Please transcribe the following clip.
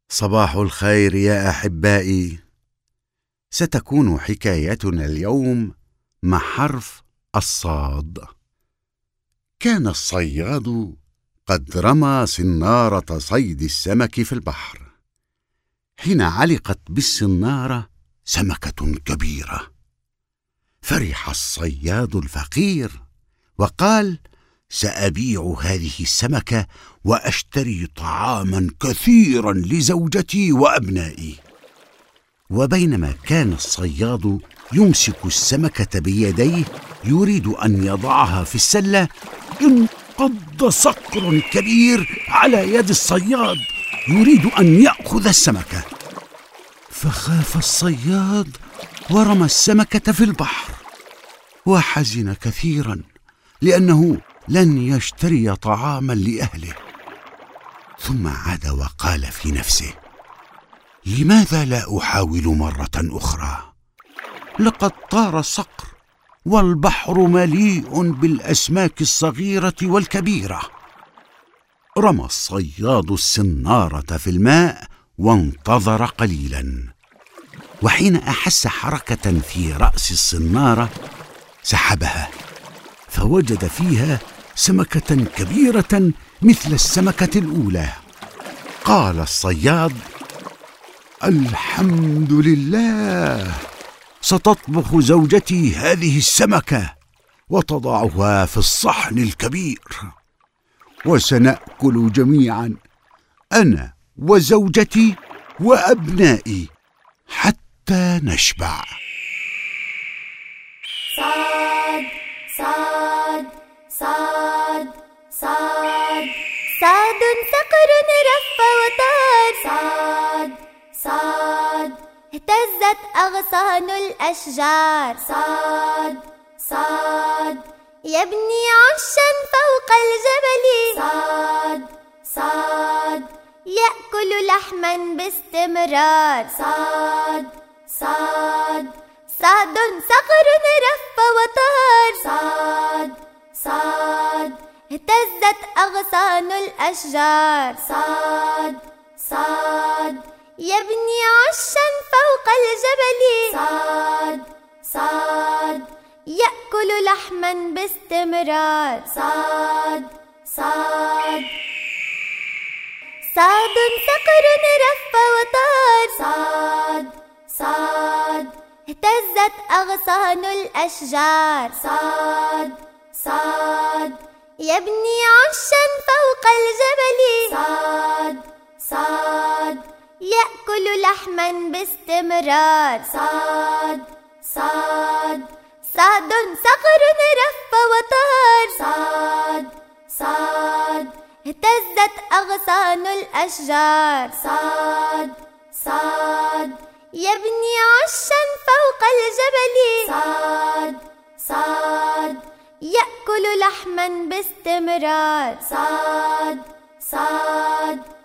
صباح الخير يا أحبائي. ستكون حكايتنا اليوم مع حرف الصاد. كان الصياد قد رمى صنارة صيد السمك في البحر، حين علقت بالصنارة سمكة كبيرة. فرح الصياد الفقير وقال: سأبيع هذه السمكة وأشتري طعاما كثيرا لزوجتي وأبنائي. وبينما كان الصياد يمسك السمكة بيديه يريد أن يضعها في السلة، انقض صقر كبير على يد الصياد يريد أن يأخذ السمكة. فخاف الصياد ورمى السمكة في البحر، وحزن كثيرا لأنه لن يشتري طعاما لأهله. ثم عاد وقال في نفسه: لماذا لا أحاول مرة أخرى؟ لقد طار الصقر والبحر مليء بالأسماك الصغيرة والكبيرة. رمى الصياد الصنارة في الماء وانتظر قليلا، وحين أحس حركة في رأس الصنارة سحبها، فوجد فيها سمكة كبيرة مثل السمكة الأولى. قال الصياد: الحمد لله، ستطبخ زوجتي هذه السمكة وتضعها في الصحن الكبير، وسنأكل جميعا أنا وزوجتي وأبنائي حتى نشبع. صاد صاد صاد صاد صاد صقر رف وطار. صاد صاد اهتزت أغصان الأشجار. صاد صاد يبني عشا فوق الجبل. صاد صاد يأكل لحما باستمرار. صاد صاد صاد صقر رف وطار. صاد صاد اهتزت أغصان الأشجار. صاد صاد يبني عشا فوق الجبل. صاد صاد يأكل لحما باستمرار. صاد صاد صاد صقر رف وطار. صاد صاد اهتزت أغصان الأشجار. صاد صاد يبني عشا فوق الجبل. صاد صاد يأكل لحما باستمرار. صاد صاد صاد صقر رف وطار. صاد صاد اهتزت أغصان الأشجار. صاد صاد يبني عشا فوق الجبل. صاد صاد يأكل لحما باستمرار. صاد صاد